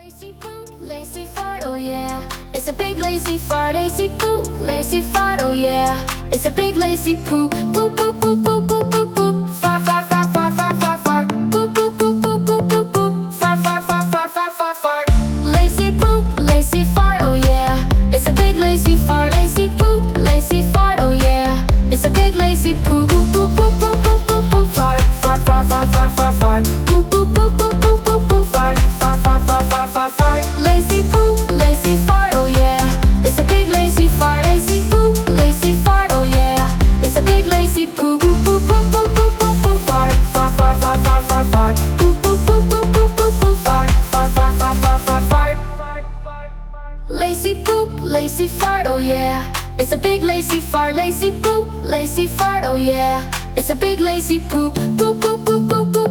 Lazy poop, lazy fart, oh yeah. It's a big lazy fart, lazy poop, lazy fart, oh yeah. It's a big lazy poop, poop poop poop poop poop poop poop. Fart fart fart fart fart fart fart. Poop poop poop poop poop poop poop. Fart fart fart fart fart fart fart. Lazy poop, lazy fart, oh yeah. It's a big lazy fart, lazy poop, lazy fart, oh yeah. It's a big lazy poop, poop poop poop poop poop poop poop. Fart fart fart fart fart fart fart. Poop poop poop poop poop poop poop. Fart fart fart fart fart fart fart. Lazy poop, lazy fart, oh yeah. It's a big lazy fart, lazy poop, lazy fart, oh yeah. It's a big lazy poop, poop poop poop poop poop poop poop. Fart fart fart fart fart fart fart. Poop poop poop poop poop poop poop. Fart fart fart fart fart fart fart. Lazy poop, lazy fart, oh yeah. It's a big lazy fart, lazy poop, lazy fart, oh yeah. It's a big lazy poop, poop poop poop poop poop.